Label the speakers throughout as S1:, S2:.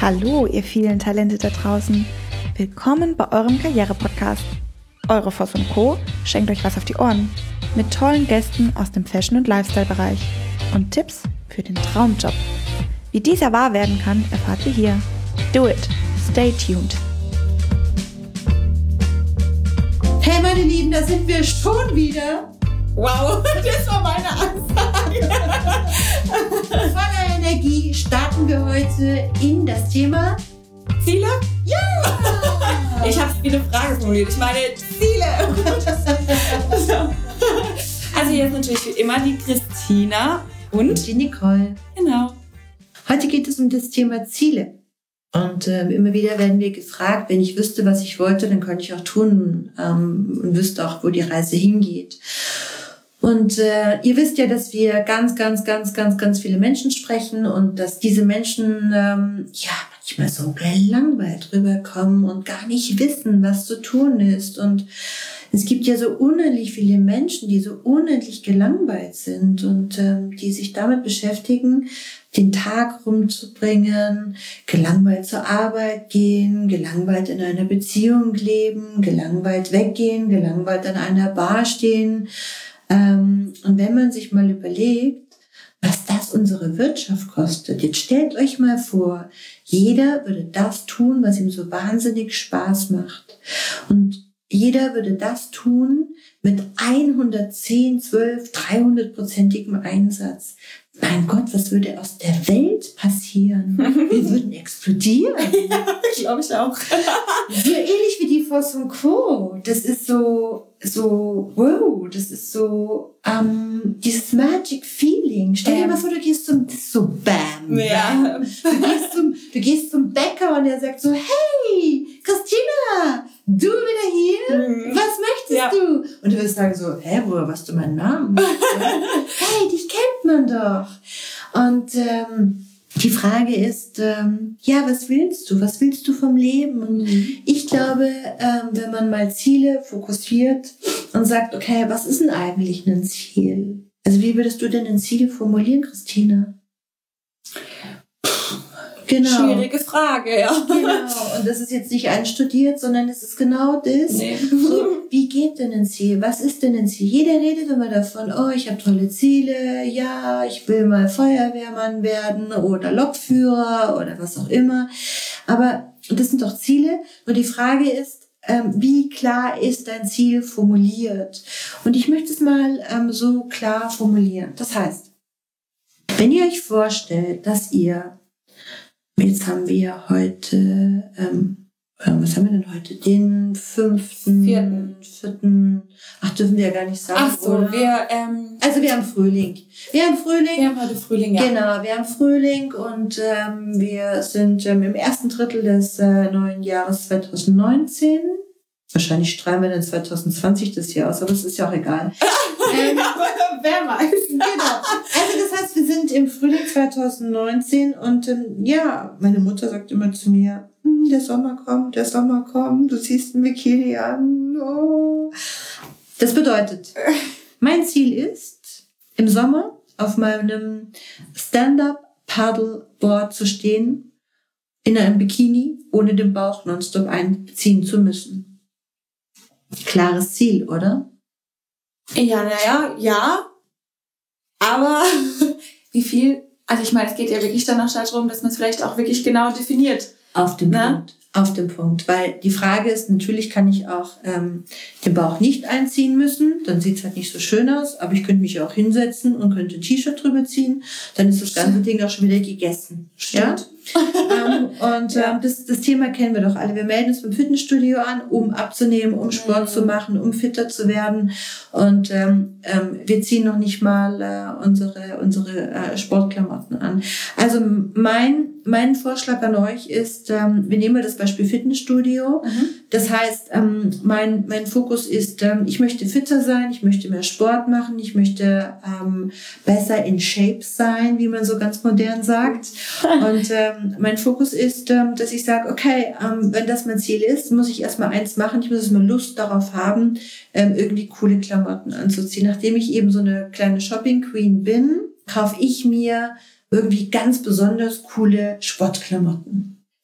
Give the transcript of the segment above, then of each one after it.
S1: Hallo, ihr vielen Talente da draußen. Willkommen bei eurem Karriere-Podcast. Eure Voss & Co. schenkt euch was auf die Ohren. Mit tollen Gästen aus dem Fashion- und Lifestyle-Bereich. Und Tipps für den Traumjob. Wie dieser wahr werden kann, erfahrt ihr hier. Do it. Stay tuned.
S2: Hey meine Lieben, da sind wir schon wieder.
S3: Wow, das war meine Ansage.
S2: Voller Energie starten wir heute in das Thema
S3: Ziele?
S2: Ja!
S3: Ich habe viele Fragen formuliert. Ich meine Ziele. Also hier ist natürlich wie immer die Christina und
S2: die Nicole.
S3: Genau.
S2: Heute geht es um das Thema Ziele. Und immer wieder werden wir gefragt, wenn ich wüsste, was ich wollte, dann könnte ich auch tun und wüsste auch, wo die Reise hingeht. Und ihr wisst ja, dass wir ganz viele Menschen sprechen und dass diese Menschen manchmal so gelangweilt rüberkommen und gar nicht wissen, was zu tun ist. Und es gibt ja so unendlich viele Menschen, die so unendlich gelangweilt sind und die sich damit beschäftigen, den Tag rumzubringen, gelangweilt zur Arbeit gehen, gelangweilt in einer Beziehung leben, gelangweilt weggehen, gelangweilt an einer Bar stehen. Und wenn man sich mal überlegt, was das unsere Wirtschaft kostet, jetzt stellt euch mal vor, jeder würde das tun, was ihm so wahnsinnig Spaß macht. Und jeder würde das tun mit 110, 12, 300%igem Einsatz. Mein Gott, was würde aus der Welt passieren? Wir würden explodieren.
S3: Ja, glaube ich auch.
S2: So ähnlich wie die Voss & Co. Das ist so, wow, das ist so, dieses Magic Feeling. Stell dir mal vor, du gehst das ist so bam.
S3: Ja.
S2: Du gehst zum Bäcker und er sagt so, hey, Christina, du wieder hier? Was möchtest du? Und du wirst sagen so, woher weißt du meinen Namen? Hey, dich kennt man doch. Und die Frage ist, was willst du? Was willst du vom Leben? Und ich glaube, wenn man mal Ziele fokussiert und sagt, okay, was ist denn eigentlich ein Ziel? Also wie würdest du denn ein Ziel formulieren, Christina? Genau.
S3: Schwierige Frage, ja.
S2: Genau. Und das ist jetzt nicht einstudiert, sondern es ist genau das. Nee. So, wie geht denn ein Ziel? Was ist denn ein Ziel? Jeder redet immer davon, oh, ich habe tolle Ziele, ja, ich will mal Feuerwehrmann werden oder Lokführer oder was auch immer. Aber das sind doch Ziele. Und die Frage ist, wie klar ist dein Ziel formuliert? Und ich möchte es mal so klar formulieren. Das heißt, wenn ihr euch vorstellt, dass ihr jetzt haben wir heute, was haben wir denn heute? Den 4. Ach, dürfen wir ja gar nicht sagen.
S3: Ach so,
S2: oder? Also wir haben Frühling. Wir haben heute Frühling, ja. Genau, wir haben Frühling und wir sind im ersten Drittel des neuen Jahres 2019. Wahrscheinlich strahlen wir dann 2020 das Jahr aus, aber es ist ja auch egal.
S3: Wer weiß.
S2: Genau. Also das heißt, wir sind im Frühling 2019 und meine Mutter sagt immer zu mir, der Sommer kommt, du ziehst ein Bikini an. Oh. Das bedeutet, mein Ziel ist, im Sommer auf meinem Stand-Up-Paddleboard zu stehen, in einem Bikini, ohne den Bauch nonstop einziehen zu müssen. Klares Ziel, oder?
S3: Ja. Aber wie viel? Also ich meine, es geht ja wirklich dann auch darum, dass man es vielleicht auch wirklich genau definiert.
S2: Auf dem Punkt. Weil die Frage ist, natürlich kann ich auch den Bauch nicht einziehen müssen. Dann sieht es halt nicht so schön aus. Aber ich könnte mich auch hinsetzen und könnte ein T-Shirt drüber ziehen. Dann ist das ganze Ding auch schon wieder gegessen.
S3: Stimmt.
S2: Ja? Das Thema kennen wir doch alle. Wir melden uns beim Fitnessstudio an, um abzunehmen, um Sport zu machen, um fitter zu werden. Und wir ziehen noch nicht mal unsere Sportklamotten an. Also mein Vorschlag an euch ist, wir nehmen mal das Beispiel Fitnessstudio. Das heißt, mein Fokus ist, ich möchte fitter sein, ich möchte mehr Sport machen, ich möchte besser in Shape sein, wie man so ganz modern sagt. Und mein Fokus ist, dass ich sage, okay, wenn das mein Ziel ist, muss ich erstmal eins machen, ich muss erstmal Lust darauf haben, irgendwie coole Klamotten anzuziehen. Nachdem ich eben so eine kleine Shopping Queen bin, kaufe ich mir irgendwie ganz besonders coole Sportklamotten.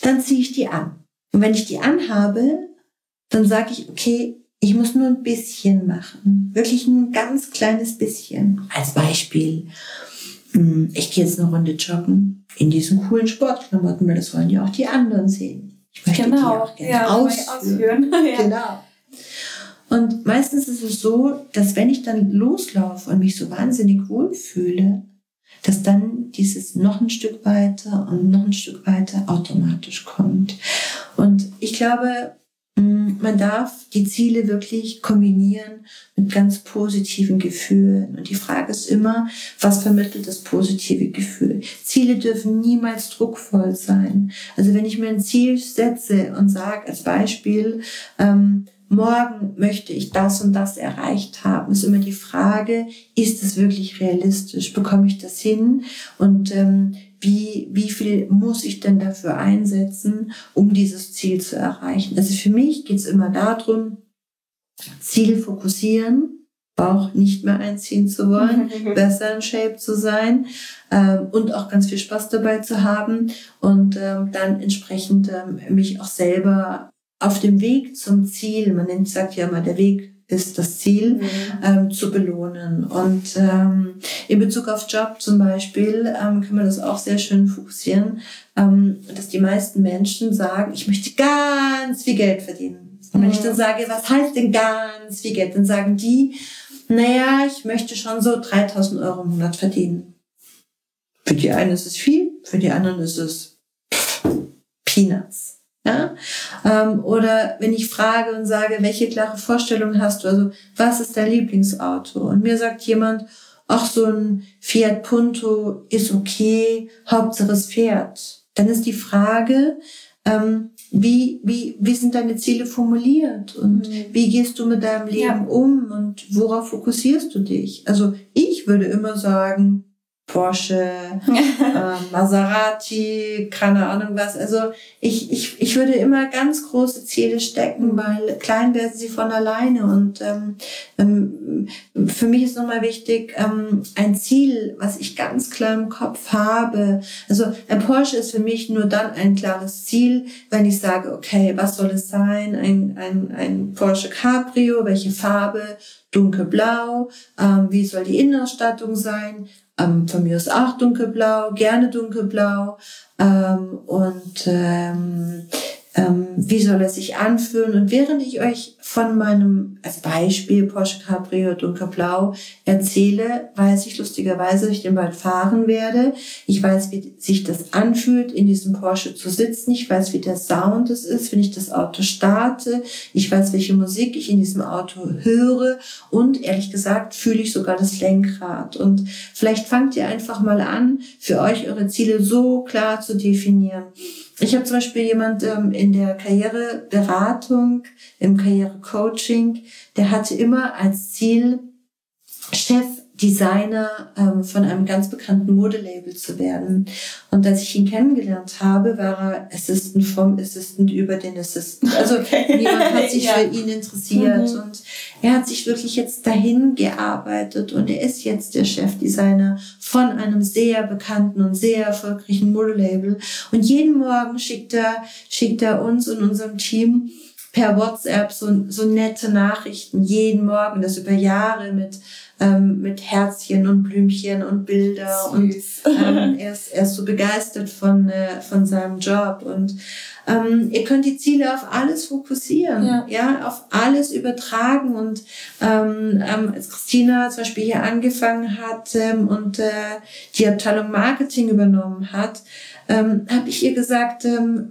S2: dann ziehe ich die an. Und wenn ich die anhabe, dann sage ich, okay, ich muss nur ein bisschen machen. Wirklich nur ein ganz kleines bisschen. Als Beispiel, ich gehe jetzt eine Runde joggen in diesen coolen Sportklamotten, weil das wollen ja auch die anderen sehen. Ich möchte die auch gerne ausführen. Ja. Genau. Und meistens ist es so, dass wenn ich dann loslaufe und mich so wahnsinnig wohl fühle, dass dann dieses noch ein Stück weiter und noch ein Stück weiter automatisch kommt. Und ich glaube, man darf die Ziele wirklich kombinieren mit ganz positiven Gefühlen. Und die Frage ist immer, was vermittelt das positive Gefühl? Ziele dürfen niemals druckvoll sein. Also wenn ich mir ein Ziel setze und sage als Beispiel, morgen möchte ich das und das erreicht haben, ist immer die Frage, ist es wirklich realistisch? Bekomme ich das hin? Und wie viel muss ich denn dafür einsetzen, um dieses Ziel zu erreichen? Also für mich geht es immer darum, Ziel fokussieren, Bauch nicht mehr einziehen zu wollen, besser in Shape zu sein und auch ganz viel Spaß dabei zu haben und dann entsprechend mich auch selber auf dem Weg zum Ziel, sagt ja immer, der Weg ist das Ziel, zu belohnen. Und in Bezug auf Job zum Beispiel kann man das auch sehr schön fokussieren, dass die meisten Menschen sagen, ich möchte ganz viel Geld verdienen. Und wenn ich dann sage, was heißt denn ganz viel Geld, dann sagen die, naja, ich möchte schon so 3.000 Euro im Monat verdienen. Für die einen ist es viel, für die anderen ist es Peanuts. Ja? Oder wenn ich frage und sage, welche klare Vorstellung hast du, also was ist dein Lieblingsauto? Und mir sagt jemand, ach, so ein Fiat Punto ist okay, Hauptsache es fährt. Dann ist die Frage, wie sind deine Ziele formuliert und wie gehst du mit deinem Leben um und worauf fokussierst du dich? Also ich würde immer sagen, Porsche, Maserati, keine Ahnung was. Also ich würde immer ganz große Ziele stecken, weil klein werden sie von alleine. Und für mich ist nochmal wichtig, ein Ziel, was ich ganz klar im Kopf habe. Also ein Porsche ist für mich nur dann ein klares Ziel, wenn ich sage, okay, was soll es sein? Ein Porsche Cabrio, welche Farbe? Dunkelblau. Wie soll die Innenausstattung sein? Von mir aus auch dunkelblau, gerne dunkelblau. Wie soll es sich anfühlen? Und während ich euch von meinem, als Beispiel Porsche Cabrio dunkelblau erzähle, weiß ich lustigerweise, dass ich den bald fahren werde. Ich weiß, wie sich das anfühlt, in diesem Porsche zu sitzen. Ich weiß, wie der Sound es ist, wenn ich das Auto starte. Ich weiß, welche Musik ich in diesem Auto höre. Und ehrlich gesagt fühle ich sogar das Lenkrad. Und vielleicht fangt ihr einfach mal an, für euch eure Ziele so klar zu definieren. Ich habe zum Beispiel jemand in der Karriereberatung, im Karrierecoaching, der hatte immer als Ziel, Chefdesigner von einem ganz bekannten Modelabel zu werden. Und als ich ihn kennengelernt habe, war er Assistant vom Assistant über den Assistant. Also niemand hat sich für ihn interessiert. Und er hat sich wirklich jetzt dahin gearbeitet und er ist jetzt der Chefdesigner von einem sehr bekannten und sehr erfolgreichen Modelabel. Und jeden Morgen schickt er uns und unserem Team per WhatsApp so nette Nachrichten, jeden Morgen, das über Jahre mit Herzchen und Blümchen und Bilder. Süß. Und er ist so begeistert von seinem Job. Und ihr könnt die Ziele auf alles fokussieren, auf alles übertragen. Und als Christina zum Beispiel hier angefangen hat und die Abteilung Marketing übernommen hat, habe ich ihr gesagt,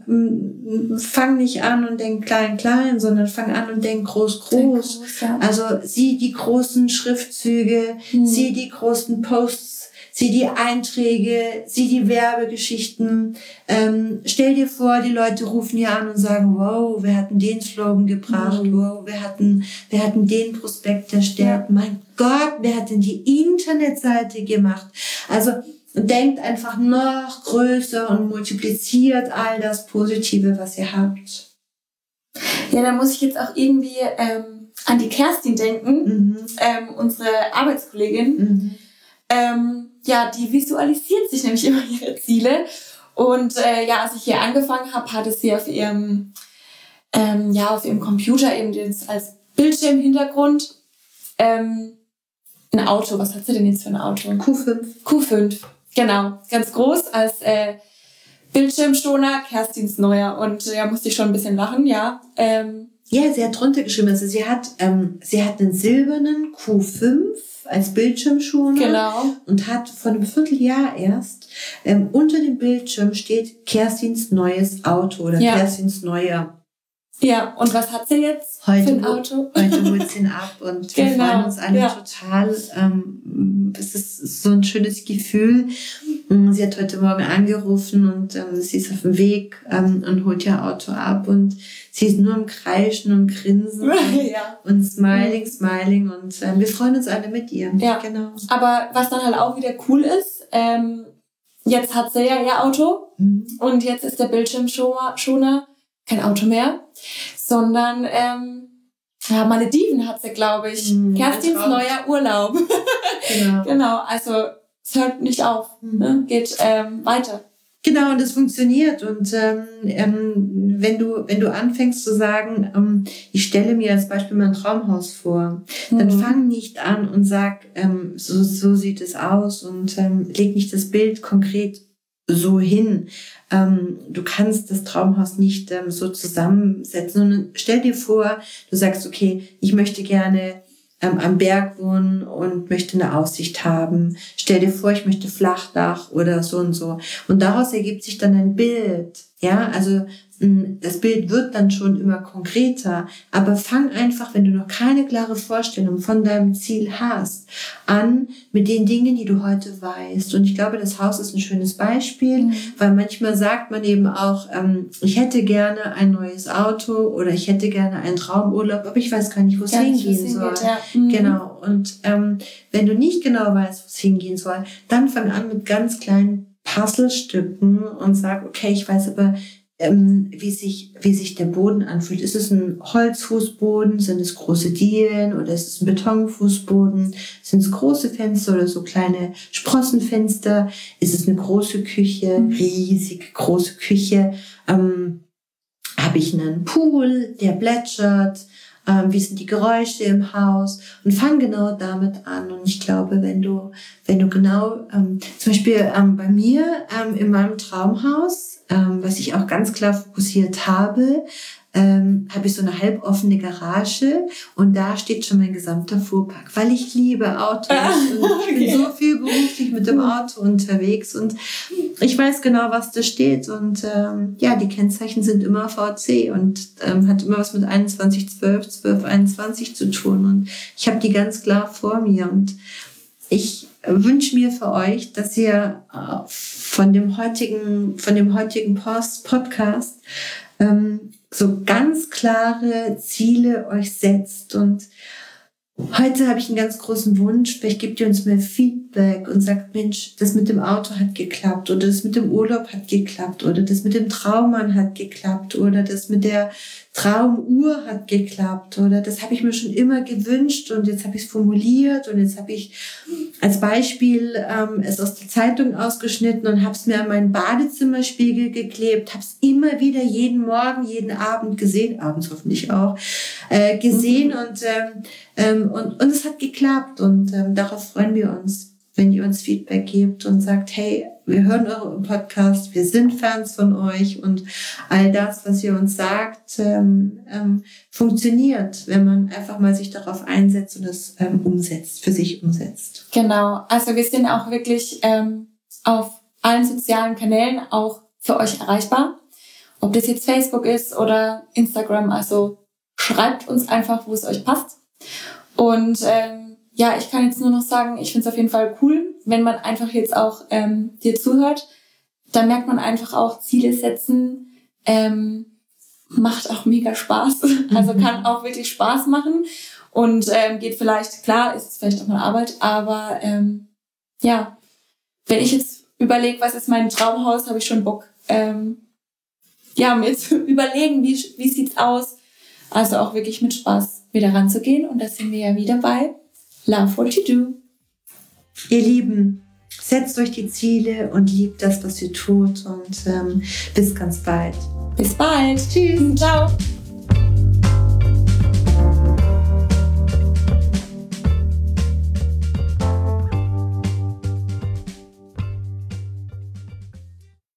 S2: fang nicht an und denk klein, sondern fang an und denk groß. Ja. Also sieh die großen Schriftzüge, sieh die großen Posts, sieh die Einträge, sieh die Werbegeschichten. Stell dir vor, die Leute rufen hier an und sagen, wow, wir hatten den Slogan gebracht, wow, wir hatten den Prospekt erstellt. Mein Gott, wer hat denn die Internetseite gemacht? Also denkt einfach noch größer und multipliziert all das Positive, was ihr habt.
S3: Ja, da muss ich jetzt auch irgendwie an die Kerstin denken, unsere Arbeitskollegin. Die visualisiert sich nämlich immer ihre Ziele. Und als ich hier angefangen habe, hatte sie auf ihrem Computer eben als Bildschirmhintergrund ein Auto. Was hat sie denn jetzt für ein Auto? Q5, genau. Ganz groß als Bildschirmschoner, Kerstins neuer. Und musste ich schon ein bisschen lachen, ja.
S2: Sie hat drunter geschrieben, also sie hat einen silbernen Q5 als Bildschirmschoner.
S3: Genau.
S2: Und hat vor einem Vierteljahr erst unter dem Bildschirm steht Kerstins neues Auto oder Kerstins neuer.
S3: Ja, und was hat sie jetzt für ein Auto?
S2: Heute holt sie ihn ab und wir freuen uns alle total. Es ist so ein schönes Gefühl. Sie hat heute Morgen angerufen und sie ist auf dem Weg und holt ihr Auto ab und sie ist nur am Kreischen und Grinsen und smiling und wir freuen uns alle mit ihr.
S3: Ja,
S2: genau.
S3: Aber was dann halt auch wieder cool ist, jetzt hat sie ja ihr Auto und jetzt ist der Bildschirmschoner kein Auto mehr, sondern Malediven hat sie, glaube ich. Kerstins neuer Urlaub. Genau, also es hört nicht auf, geht weiter.
S2: Genau, und es funktioniert. Und wenn du anfängst zu sagen, ich stelle mir als Beispiel mein Traumhaus vor, dann fang nicht an und sag, so sieht es aus und leg nicht das Bild konkret so hin. Du kannst das Traumhaus nicht so zusammensetzen, sondern stell dir vor, du sagst, okay, ich möchte gerne am Berg wohnen und möchte eine Aussicht haben. Stell dir vor, ich möchte Flachdach oder so und so. Und daraus ergibt sich dann ein Bild. Ja, also das Bild wird dann schon immer konkreter. Aber fang einfach, wenn du noch keine klare Vorstellung von deinem Ziel hast, an mit den Dingen, die du heute weißt. Und ich glaube, das Haus ist ein schönes Beispiel, weil manchmal sagt man eben auch, ich hätte gerne ein neues Auto oder ich hätte gerne einen Traumurlaub, aber ich weiß gar nicht, wo es hingehen soll. Genau. Und wenn du nicht genau weißt, wo es hingehen soll, dann fang an mit ganz kleinen Puzzlestücken und sag, okay, ich weiß aber, wie sich der Boden anfühlt. Ist es ein Holzfußboden? Sind es große Dielen oder ist es ein Betonfußboden? Sind es große Fenster oder so kleine Sprossenfenster? Ist es eine große Küche, riesig große Küche? Habe ich einen Pool, der plätschert? Wie sind die Geräusche im Haus? Und fang genau damit an. Und ich glaube, wenn du genau, zum Beispiel bei mir in meinem Traumhaus, was ich auch ganz klar fokussiert habe ich so eine halboffene Garage und da steht schon mein gesamter Fuhrpark, weil ich liebe Autos und ich bin so viel beruflich mit dem Auto unterwegs und ich weiß genau, was da steht und die Kennzeichen sind immer VC und hat immer was mit 2112 zu tun und ich habe die ganz klar vor mir und ich wünsche mir für euch, dass ihr von dem heutigen Podcast so ganz klare Ziele euch setzt. Und heute habe ich einen ganz großen Wunsch, vielleicht gebt ihr uns mehr Feedback und sagt, Mensch, das mit dem Auto hat geklappt oder das mit dem Urlaub hat geklappt oder das mit dem Traummann hat geklappt oder das mit der Traumuhr hat geklappt oder das habe ich mir schon immer gewünscht und jetzt habe ich es formuliert und jetzt habe ich als Beispiel es aus der Zeitung ausgeschnitten und habe es mir an meinen Badezimmerspiegel geklebt, habe es immer wieder jeden Morgen, jeden Abend gesehen, abends hoffentlich auch, gesehen und es hat geklappt und darauf freuen wir uns, wenn ihr uns Feedback gebt und sagt, hey, wir hören euren Podcast, wir sind Fans von euch und all das, was ihr uns sagt, funktioniert, wenn man einfach mal sich darauf einsetzt und es für sich umsetzt.
S3: Genau, also wir sind auch wirklich auf allen sozialen Kanälen auch für euch erreichbar, ob das jetzt Facebook ist oder Instagram, also schreibt uns einfach, wo es euch passt und ich kann jetzt nur noch sagen, ich finde es auf jeden Fall cool, wenn man einfach jetzt auch dir zuhört. Da merkt man einfach auch, Ziele setzen macht auch mega Spaß. Also kann auch wirklich Spaß machen und geht vielleicht, klar, ist es vielleicht auch eine Arbeit, aber wenn ich jetzt überlege, was ist mein Traumhaus, habe ich schon Bock, mir zu überlegen, wie sieht's aus. Also auch wirklich mit Spaß wieder ranzugehen und da sind wir ja wieder bei Love What You Do.
S2: Ihr Lieben, Setzt euch die Ziele und liebt das, was ihr tut. Und bis ganz bald.
S3: Bis bald.
S2: Tschüss.
S3: Ciao.